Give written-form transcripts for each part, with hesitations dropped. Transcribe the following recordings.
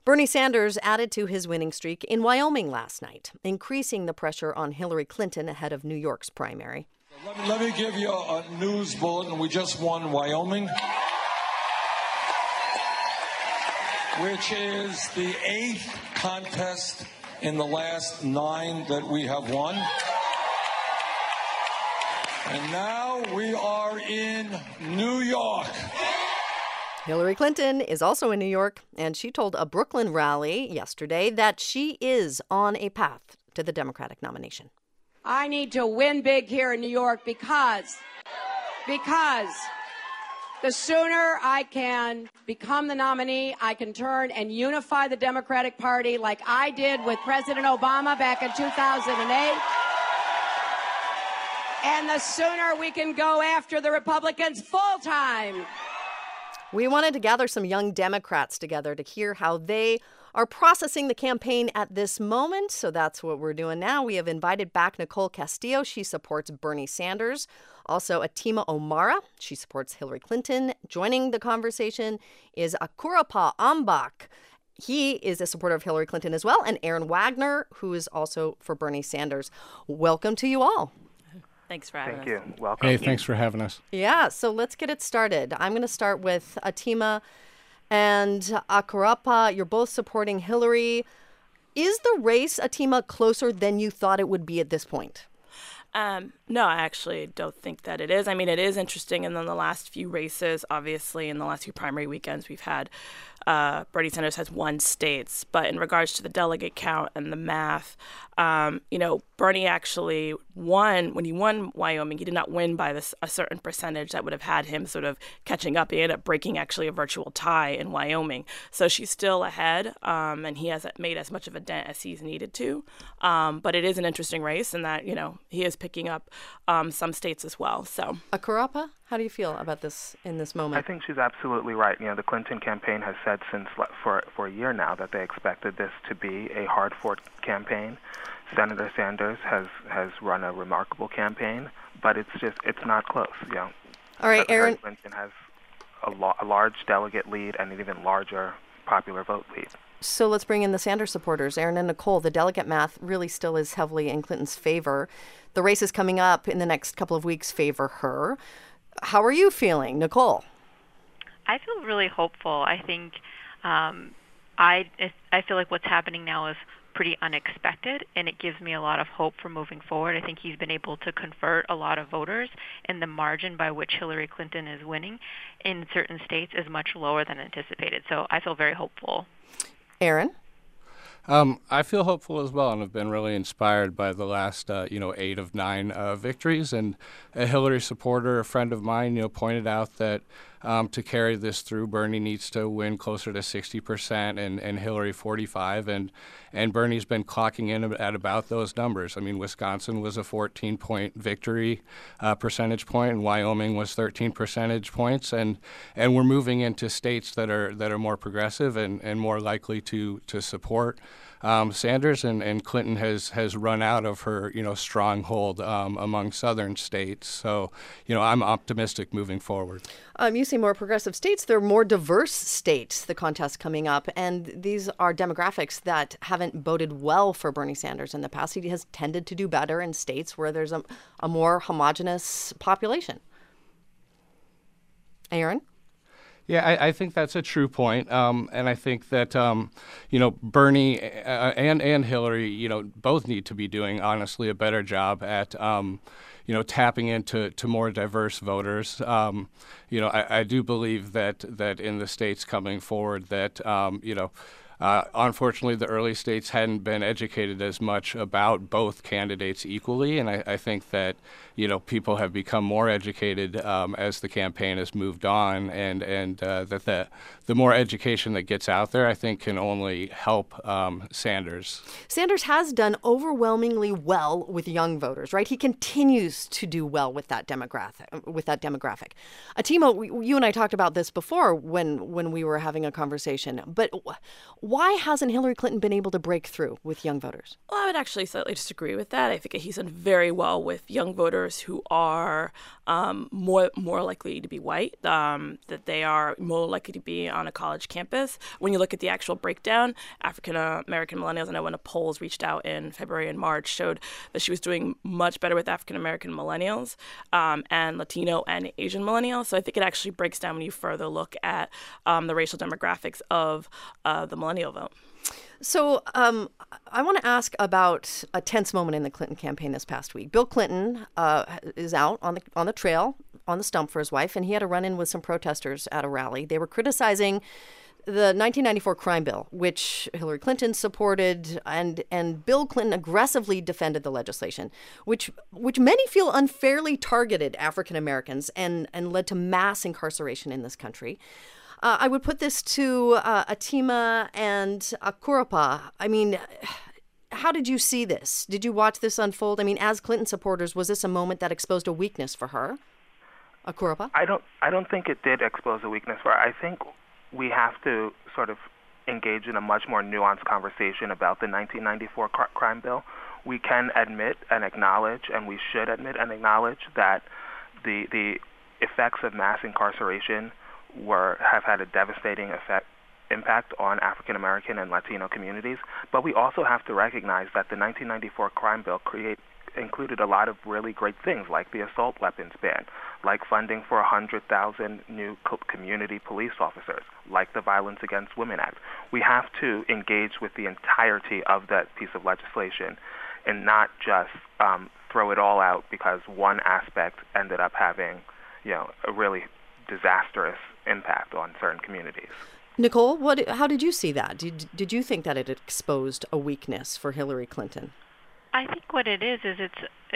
Bernie Sanders added to his winning streak in Wyoming last night, increasing the pressure on Hillary Clinton ahead of New York's primary. Let me give you a news bulletin. We just won Wyoming, which is the 8th contest in the last 9 that we have won. And now we are in New York. Hillary Clinton is also in New York, and she told a Brooklyn rally yesterday that she is on a path to the Democratic nomination. I need to win big here in New York because the sooner I can become the nominee, I can turn and unify the Democratic Party like I did with President Obama back in 2008. And the sooner we can go after the Republicans full time. We wanted to gather some young Democrats together to hear how they are processing the campaign at this moment. So that's what we're doing now. We have invited back Nicole Castillo. She supports Bernie Sanders. Also, Atima Omara. She supports Hillary Clinton. Joining the conversation is Akurapa Ambak. He is a supporter of Hillary Clinton as well. And Aaron Wagner, who is also for Bernie Sanders. Welcome to you all. Thanks for having us. Thank you. Welcome. Hey, thanks for having us. Yeah, so let's get it started. I'm going to start with Atima and Akurapa. You're both supporting Hillary. Is the race, Atima, closer than you thought it would be at this point? No, I actually don't think that it is. I mean, it is interesting. And then the last few races, obviously, in the last few primary weekends, we've had Bernie Sanders has won states. But in regards to the delegate count and the math, Bernie actually won. When he won Wyoming, he did not win by a certain percentage that would have had him sort of catching up. He ended up breaking actually a virtual tie in Wyoming. So she's still ahead, and he hasn't made as much of a dent as he's needed to. But it is an interesting race in that, he is picking up some states as well. So, Akurapa, how do you feel about this in this moment? I think she's absolutely right. The Clinton campaign has said for a year now that they expected this to be a hard-fought campaign. Senator Sanders has run a remarkable campaign, but it's not close. All right, Aaron. Clinton has a large delegate lead and an even larger popular vote lead. So let's bring in the Sanders supporters. Aaron and Nicole, the delegate math really still is heavily in Clinton's favor. The races coming up in the next couple of weeks favor her. How are you feeling, Nicole? I feel really hopeful. I think I feel like what's happening now is pretty unexpected, and it gives me a lot of hope for moving forward. I think he's been able to convert a lot of voters, and the margin by which Hillary Clinton is winning in certain states is much lower than anticipated. So I feel very hopeful. Aaron? I feel hopeful as well, and have been really inspired by the last, 8 of 9 victories. And a Hillary supporter, a friend of mine, pointed out that to carry this through, Bernie needs to win closer to 60% and Hillary 45%. And Bernie's been clocking in at about those numbers. I mean, Wisconsin was a 14-point victory percentage point, and Wyoming was 13 percentage points. And we're moving into states that are more progressive and more likely to support Sanders, and Clinton has run out of her stronghold among southern states. So I'm optimistic moving forward. You say more progressive states. They're more diverse states, the contest coming up, and these are demographics that haven't boded well for Bernie Sanders in the past. He has tended to do better in states where there's a more homogenous population. Aaron? Yeah, I think that's a true point. And I think that, Bernie and Hillary, both need to be doing, honestly, a better job at, tapping into more diverse voters. I do believe that in the states coming forward that, unfortunately, the early states hadn't been educated as much about both candidates equally, and I think that people have become more educated as the campaign has moved on, and that the more education that gets out there, I think, can only help Sanders. Sanders has done overwhelmingly well with young voters, right? He continues to do well with that demographic. Atima, you and I talked about this before when we were having a conversation, but Why hasn't Hillary Clinton been able to break through with young voters? Well, I would actually slightly disagree with that. I think he's done very well with young voters who are more likely to be white, that they are more likely to be on a college campus. When you look at the actual breakdown, African American millennials, I know when the polls reached out in February and March, showed that she was doing much better with African American millennials and Latino and Asian millennials. So I think it actually breaks down when you further look at the racial demographics of the millennial vote. So I want to ask about a tense moment in the Clinton campaign this past week. Bill Clinton is out on the trail, on the stump for his wife, and he had a run-in with some protesters at a rally. They were criticizing the 1994 crime bill, which Hillary Clinton supported, and Bill Clinton aggressively defended the legislation, which many feel unfairly targeted African Americans and led to mass incarceration in this country. I would put this to Atima and Akurapa. I mean, how did you see this? Did you watch this unfold? I mean, as Clinton supporters, was this a moment that exposed a weakness for her? Akurapa? I don't think it did expose a weakness for her. I think we have to sort of engage in a much more nuanced conversation about the 1994 crime bill. We can admit and acknowledge, and we should admit and acknowledge, that the effects of mass incarceration have had a devastating impact on African American and Latino communities. But we also have to recognize that the 1994 crime bill included a lot of really great things, like the assault weapons ban, like funding for 100,000 new community police officers, like the Violence Against Women Act. We have to engage with the entirety of that piece of legislation and not just throw it all out because one aspect ended up having, a really disastrous impact on certain communities. Nicole, how did you see that? Did you think that it exposed a weakness for Hillary Clinton? I think what it is it's,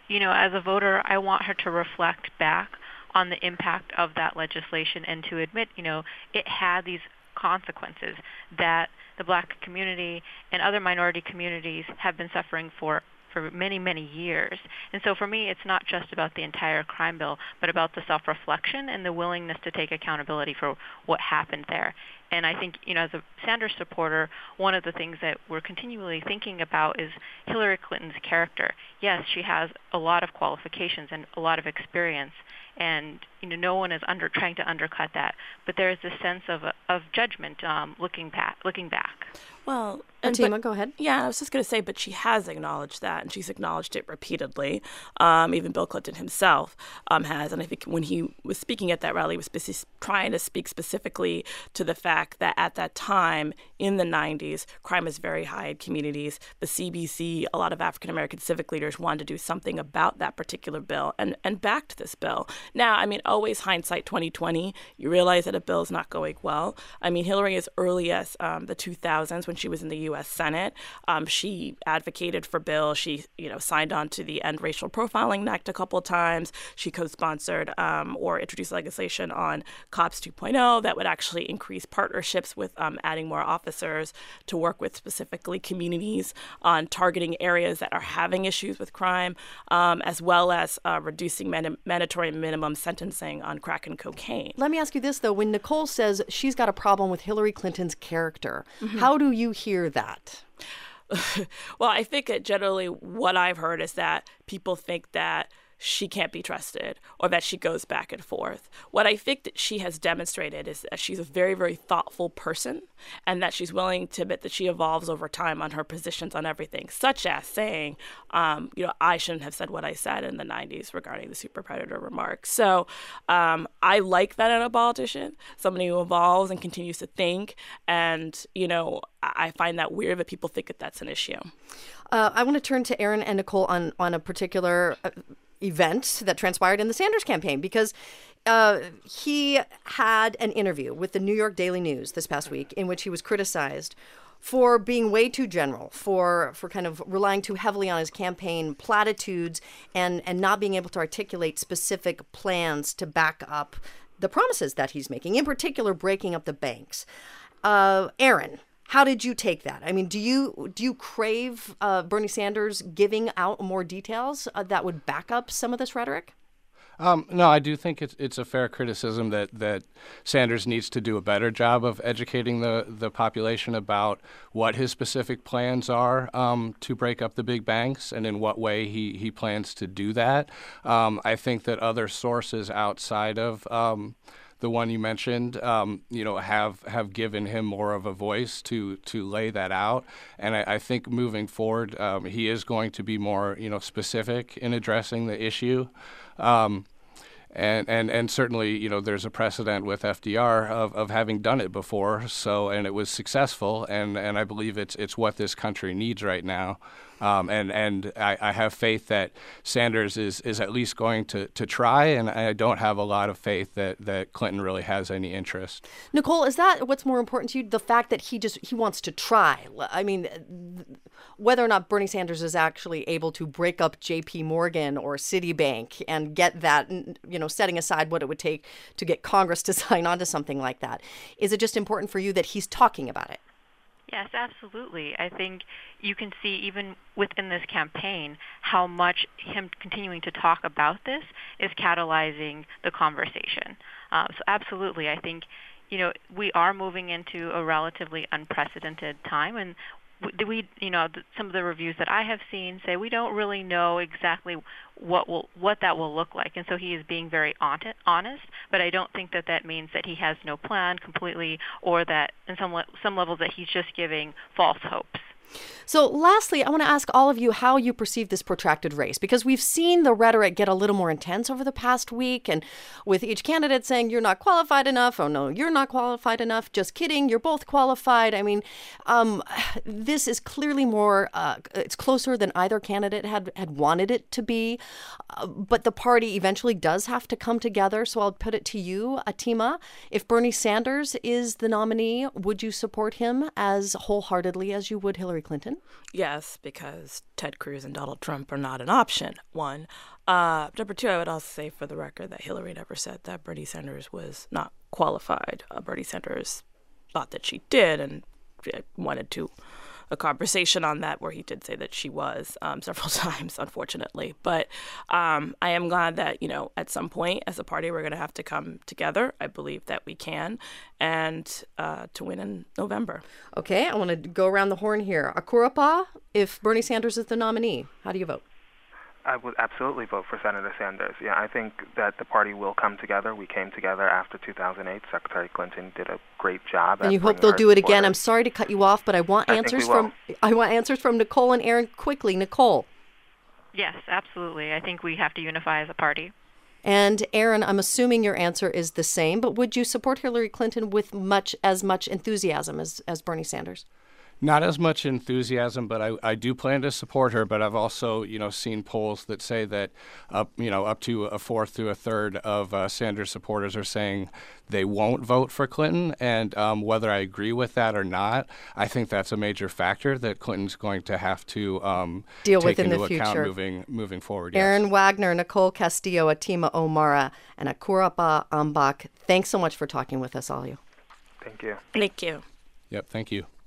as a voter, I want her to reflect back on the impact of that legislation and to admit, it had these consequences that the Black community and other minority communities have been suffering for many, many years. And so for me, it's not just about the entire crime bill, but about the self-reflection and the willingness to take accountability for what happened there. And I think, as a Sanders supporter, one of the things that we're continually thinking about is Hillary Clinton's character. Yes, she has a lot of qualifications and a lot of experience, and no one is trying to undercut that. But there is this sense of judgment looking back. Well, Atima, go ahead. Yeah, I was just going to say, but she has acknowledged that, and she's acknowledged it repeatedly. Even Bill Clinton himself has, and I think when he was speaking at that rally, he was trying to speak specifically to the fact that at that time, in the 90s, crime was very high in communities. The CBC, a lot of African-American civic leaders wanted to do something about that particular bill and backed this bill. Now, I mean, always hindsight 2020, you realize that a bill is not going well. I mean, Hillary, as early as the 2000s, when she was in the U.S. Senate, she advocated for bills. She, signed on to the End Racial Profiling Act a couple of times. She co-sponsored or introduced legislation on COPS 2.0 that would actually increase partnerships with adding more officers to work with specifically communities on targeting areas that are having issues with crime, as well as reducing mandatory minimum sentencing on crack and cocaine. Let me ask you this, though. When Nicole says she's got a problem with Hillary Clinton's character, how do you hear that? Well, I think generally what I've heard is that people think that she can't be trusted or that she goes back and forth. What I think that she has demonstrated is that she's a very, very thoughtful person and that she's willing to admit that she evolves over time on her positions on everything, such as saying, I shouldn't have said what I said in the 90s regarding the super predator remarks. So I like that in a politician, somebody who evolves and continues to think. And, I find that weird that people think that that's an issue. I want to turn to Aaron and Nicole on a particular event that transpired in the Sanders campaign, because he had an interview with the New York Daily News this past week in which he was criticized for being way too general, for kind of relying too heavily on his campaign platitudes and not being able to articulate specific plans to back up the promises that he's making, in particular breaking up the banks. Aaron, how did you take that? I mean, do you crave Bernie Sanders giving out more details that would back up some of this rhetoric? No, I do think it's a fair criticism that Sanders needs to do a better job of educating the population about what his specific plans are to break up the big banks and in what way he plans to do that. I think that other sources outside of the one you mentioned, have given him more of a voice to lay that out. And I think moving forward, he is going to be more, specific in addressing the issue. And certainly, there's a precedent with FDR of having done it before. So, and it was successful. And I believe it's what this country needs right now. And I have faith that Sanders is at least going to try, and I don't have a lot of faith that Clinton really has any interest. Nicole, is that what's more important to you? The fact that he wants to try? I mean, whether or not Bernie Sanders is actually able to break up J.P. Morgan or Citibank and get that, setting aside what it would take to get Congress to sign on to something like that. Is it just important for you that he's talking about it? Yes, absolutely. I think you can see even within this campaign how much him continuing to talk about this is catalyzing the conversation. So absolutely, I think, we are moving into a relatively unprecedented time, and some of the reviews that I have seen say we don't really know exactly what that will look like, and so he is being very honest. But I don't think that means that he has no plan completely, or that in some levels that he's just giving false hopes. So lastly, I want to ask all of you how you perceive this protracted race, because we've seen the rhetoric get a little more intense over the past week, and with each candidate saying you're not qualified enough, oh no, you're not qualified enough, just kidding, you're both qualified. I mean, this is clearly more, it's closer than either candidate had wanted it to be, but the party eventually does have to come together. So I'll put it to you, Atima, if Bernie Sanders is the nominee, would you support him as wholeheartedly as you would Hillary Clinton? Yes, because Ted Cruz and Donald Trump are not an option, one. Number two, I would also say for the record that Hillary never said that Bernie Sanders was not qualified. Bernie Sanders thought that she did and wanted to a conversation on that where he did say that she was several times, unfortunately. But I am glad that, at some point as a party, we're going to have to come together. I believe that we can, and to win in November. Okay, I want to go around the horn here. Akurapa, if Bernie Sanders is the nominee, how do you vote? I would absolutely vote for Senator Sanders. Yeah, I think that the party will come together. We came together after 2008. Secretary Clinton did a great job. And you hope they'll do it again. I'm sorry to cut you off, but I want answers from Nicole and Aaron quickly. Nicole. Yes, absolutely. I think we have to unify as a party. And Aaron, I'm assuming your answer is the same, but would you support Hillary Clinton with as much enthusiasm as Bernie Sanders? Not as much enthusiasm, but I do plan to support her. But I've also, seen polls that say that up to a fourth to a third of Sanders supporters are saying they won't vote for Clinton. And whether I agree with that or not, I think that's a major factor that Clinton's going to have to deal take with in into the account future. moving forward. Aaron Yes. Wagner, Nicole Castillo, Atima Omara, and Akurapa Ambak. Thanks so much for talking with us, all of you. Thank you. Thank you. Yep. Thank you.